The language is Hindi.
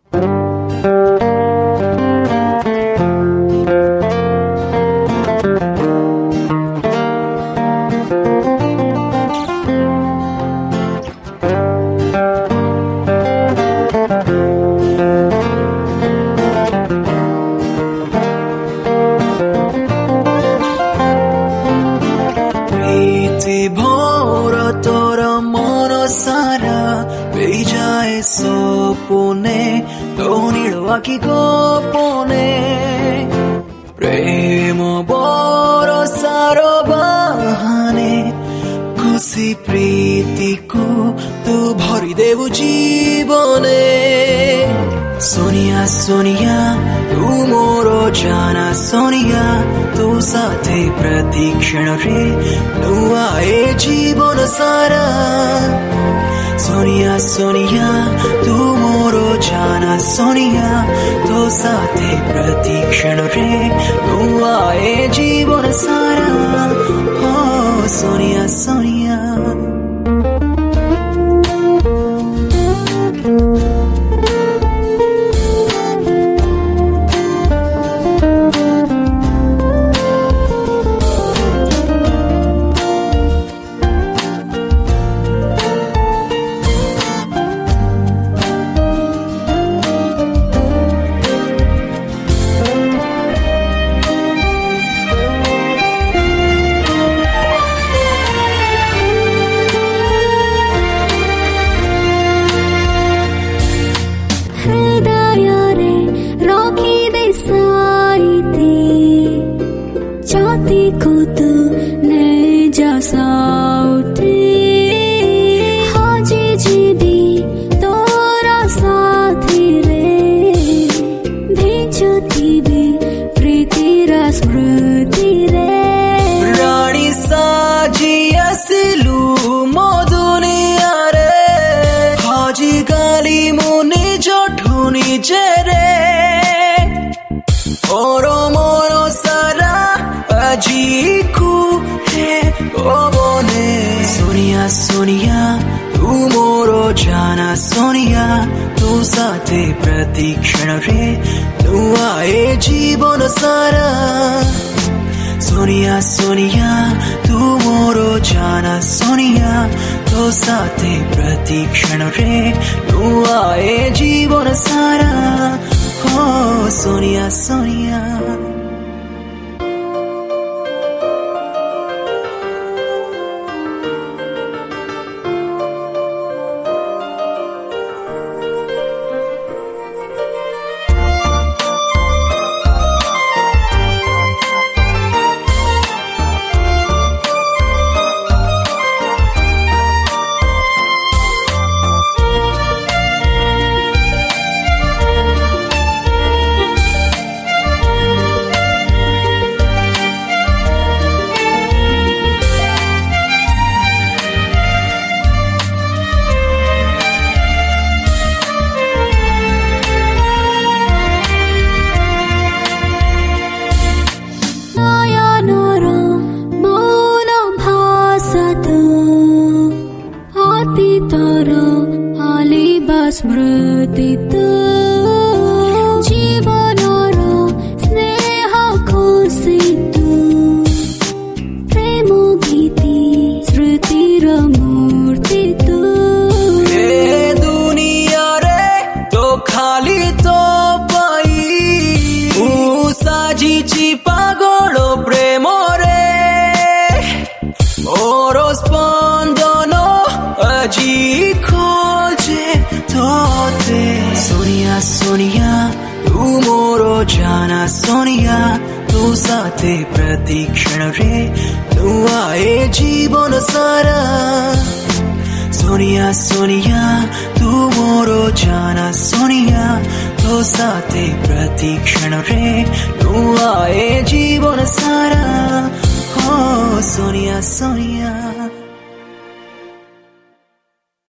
भोर तोर मन सारा बेजाए सोपने तो नीड़वाकी गोपने प्रेम बोर सारो बहाने खुशी प्रीति को तू भरी देवु जीवने सोनिया सोनिया तू मोरो जाना सोनिया तू साथे प्रतीक्षण रे नुआए जीवन सारा सोनिया सोनिया तू मोरो जाना सोनिया तू साथे प्रतीक्षण रे नुआए जीवन सारा हो सोनिया सोनिया जाती को तू ने जा साउटे हाजी जी भी तोरा साथी रे भेजती भी प्रीति रा स्मृति रे रानी साजी असलू मो दुनिया रे हाजी गाली मुनि जोठुनी जेरे ओरो मोरो सारा अजी को है ओ बोने सोनिया सोनिया तू मोरो जाना सोनिया तू साथे प्रतीक्षण रे तू आए जीवन सारा सोनिया सोनिया तू मोरो जाना सोनिया तू साथे प्रतीक्षण रे तू आए जीवन सारा हो सोनिया सोनिया स्मृति जीवनर स्नेह खुशी प्रेम गीति स्मृतिर मूर्ति ए दुनिया रे तो खाली तो पाई साजी पागल प्रेम रे और स्पंदन अजी खोजे तोते सोनिया सोनिया तू मोरो जाना सोनिया तू साथे प्रतीक्षण रे तू आए जीवन सारा सोनिया सोनिया तू मोरो जाना सोनिया तू साथे प्रतीक्षण रे तू आए जीवन सारा हो सोनिया सोनिया